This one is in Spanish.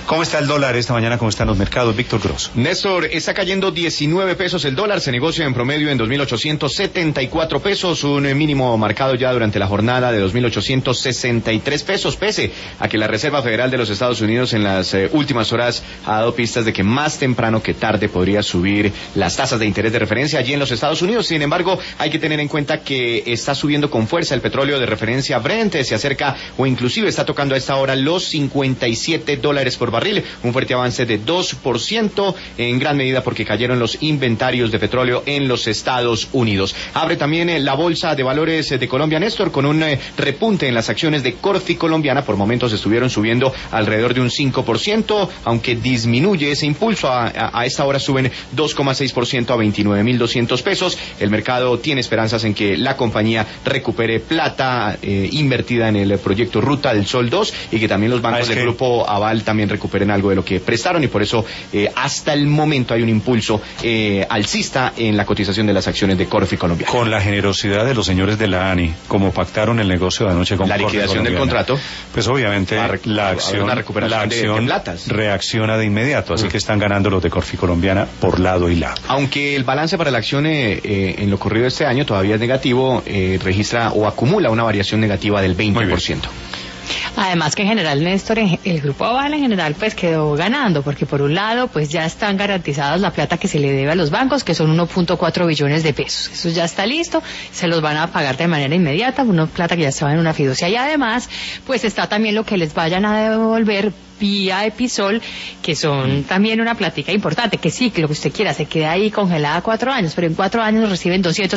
¿Cómo está el dólar esta mañana? ¿Cómo están los mercados? Víctor Grosso. Néstor, está cayendo 19 pesos el dólar, se negocia en promedio en 2.874 pesos, un mínimo marcado ya durante la jornada de 2.863 pesos, pese a que la Reserva Federal de los Estados Unidos en las últimas horas ha dado pistas de que más temprano que tarde podría subir las tasas de interés de referencia allí en los Estados Unidos. Sin embargo, hay que tener en cuenta que está subiendo con fuerza el petróleo de referencia Brent, se acerca o inclusive está tocando a esta hora los $57 por barril, un fuerte avance de 2%, en gran medida porque cayeron los inventarios de petróleo en los Estados Unidos. Abre también la Bolsa de Valores de Colombia, Néstor, con un repunte en las acciones de Corfi Colombiana. Por momentos estuvieron subiendo alrededor de un 5%, aunque disminuye ese impulso. A esta hora suben 2,6% a 29.200 pesos. El mercado tiene esperanzas en que la compañía recupere plata invertida en el proyecto Ruta del Sol 2 y que también los bancos del Grupo Aval también recuperen algo de lo que prestaron, y por eso hasta el momento hay un impulso alcista en la cotización de las acciones de Corfi Colombiana. Con la generosidad de los señores de la ANI, como pactaron el negocio de anoche con la liquidación del contrato, pues obviamente la acción reacciona de inmediato, así que están ganando los de Corfi Colombiana por lado y lado. Aunque el balance para la acción en lo corrido de este año todavía es negativo, registra o acumula una variación negativa del 20%. Además que en general, Néstor, el Grupo Aval en general pues quedó ganando, porque por un lado pues ya están garantizadas la plata que se le debe a los bancos, que son 1.4 billones de pesos. Eso ya está listo, se los van a pagar de manera inmediata, una plata que ya estaba en una fiducia, y además pues está también lo que les vayan a devolver vía Episol, que son también una plática importante, que sí, que lo que usted quiera, se queda ahí congelada 4 años, pero en 4 años reciben 200